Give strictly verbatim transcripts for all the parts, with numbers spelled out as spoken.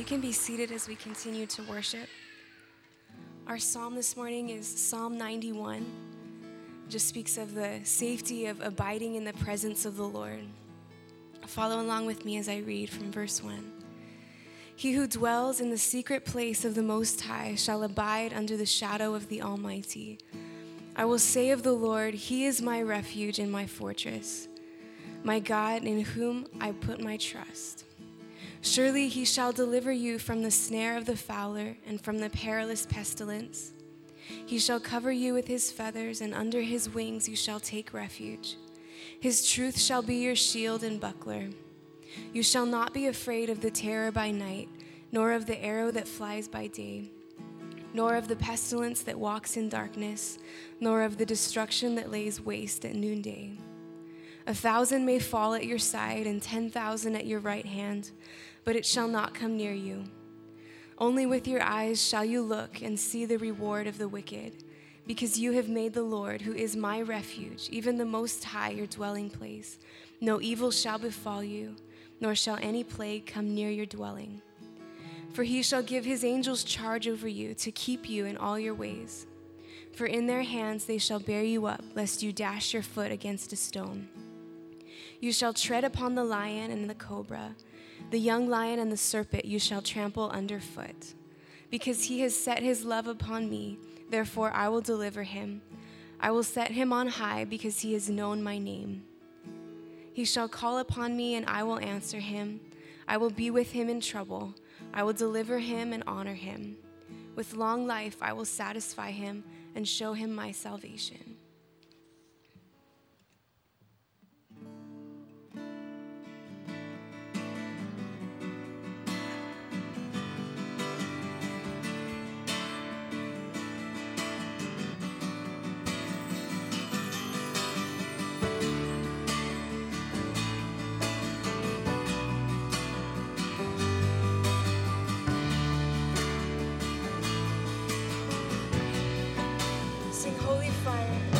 can be seated as we continue to worship. Our psalm this morning is Psalm ninety-one. It just speaks of the safety of abiding in the presence of the Lord. Follow along with me as I read from verse one. He who dwells in the secret place of the Most High shall abide under the shadow of the Almighty. I will say of the Lord, He is my refuge and my fortress, my God in whom I put my trust. Surely He shall deliver you from the snare of the fowler and from the perilous pestilence. He shall cover you with His feathers, and under His wings you shall take refuge. His truth shall be your shield and buckler. You shall not be afraid of the terror by night, nor of the arrow that flies by day, nor of the pestilence that walks in darkness, nor of the destruction that lays waste at noonday. A thousand may fall at your side and ten thousand at your right hand, but it shall not come near you. Only with your eyes shall you look and see the reward of the wicked, because you have made the Lord, who is my refuge, even the Most High, your dwelling place. No evil shall befall you, nor shall any plague come near your dwelling. For He shall give His angels charge over you to keep you in all your ways. For in their hands they shall bear you up, lest you dash your foot against a stone. You shall tread upon the lion and the cobra, the young lion and the serpent you shall trample underfoot. Because He has set His love upon me, therefore I will deliver him. I will set him on high, because he has known my name. He shall call upon me, and I will answer him. I will be with him in trouble. I will deliver him and honor him. With long life I will satisfy him and show him my salvation. Holy fire.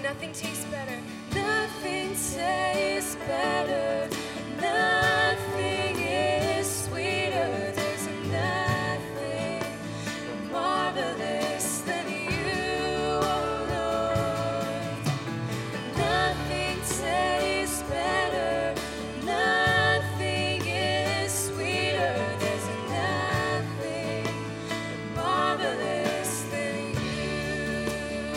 Nothing tastes better. Nothing tastes better. Nothing is sweeter. There's nothing more marvelous than you, oh Lord. Nothing tastes better. Nothing is sweeter. There's nothing more marvelous than you.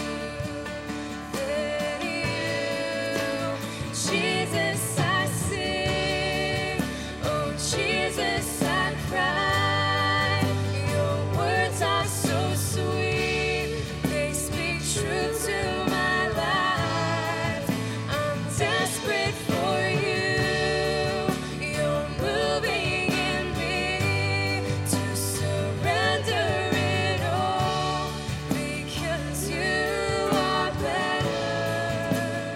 Than you. Jesus, I sing. Oh, Jesus, I cry. Your words are so sweet. They speak truth to my life. I'm desperate for you. You're moving in me to surrender it all because you are better.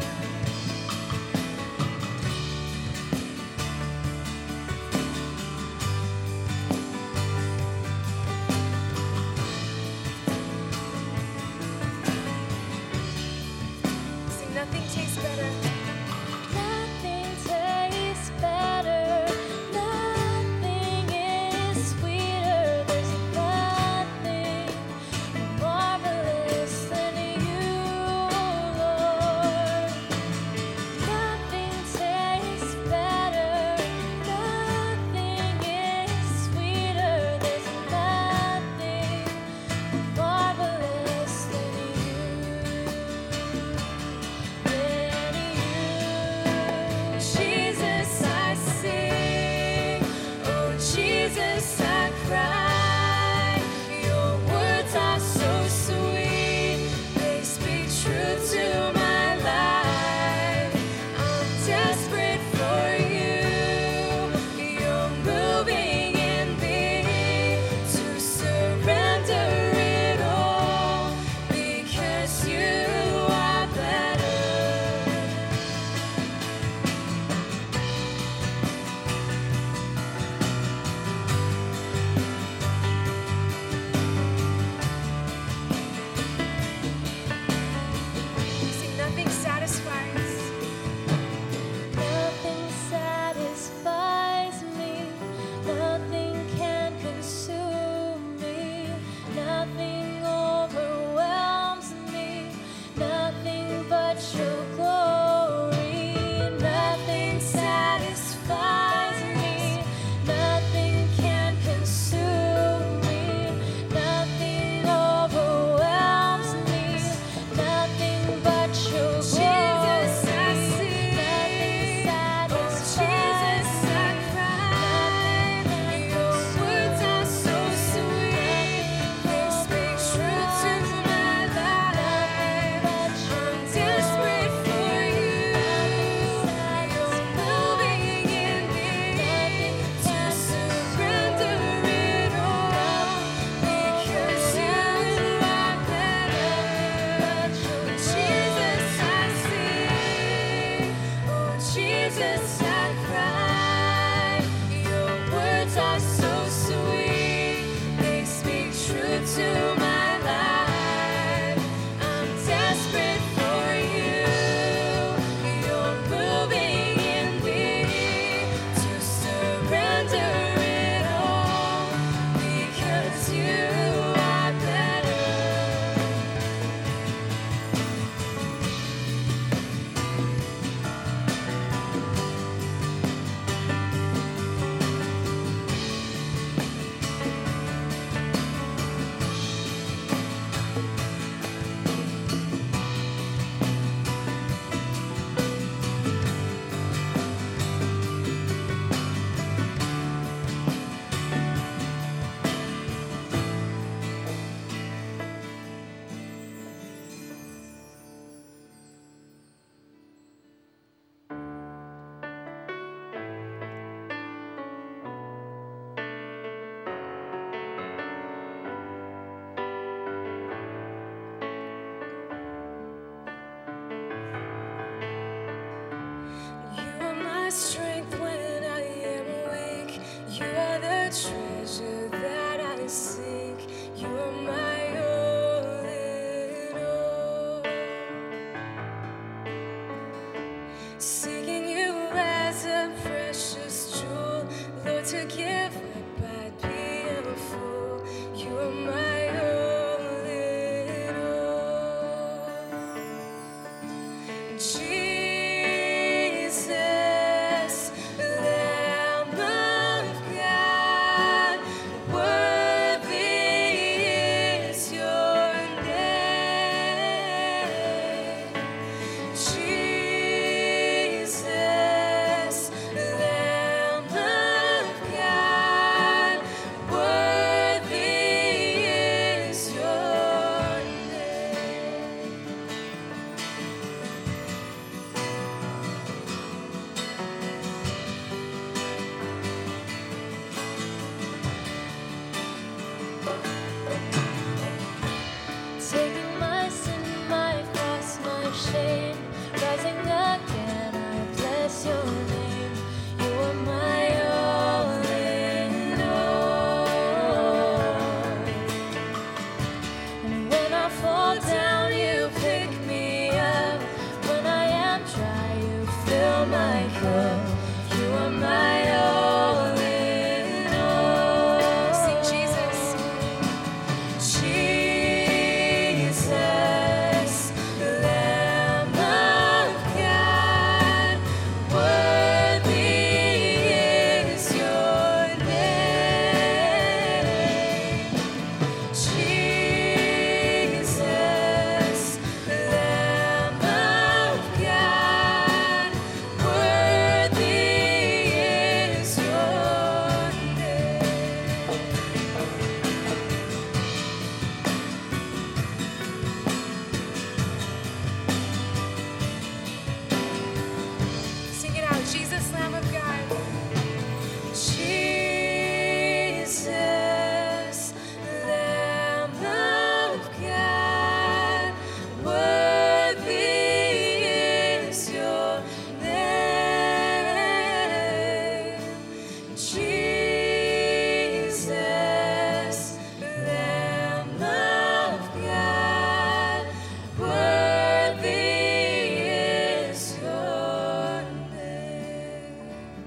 seeking you as a precious jewel, Lord, to give up, I'd be a fool. You are my all in all. Jesus, Lamb of God, worthy is your name. Jesus, Lamb of God, worthy is your name. Taking my sin, my cross, my shame, rising again, I bless your name. You are my all in all. And when I fall down, you pick me up. When I am dry, you fill my cup. You are my all in all. Sing Jesus. Jesus, Lamb of God, worthy is your name. Jesus, Lamb of God, worthy is your name. Sing it out. Jesus, Lamb of God. Jesus, Lamb of God, worthy is your name. Jesus, Lamb of God, worthy is your name.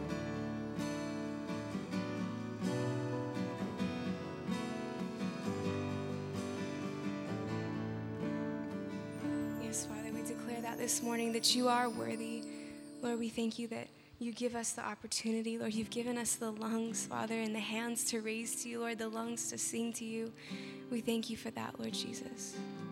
Yes, Father, we declare that this morning that you are worthy. Lord, we thank you that you give us the opportunity. Lord, you've given us the lungs, Father, and the hands to raise to you, Lord, the lungs to sing to you. We thank you for that, Lord Jesus.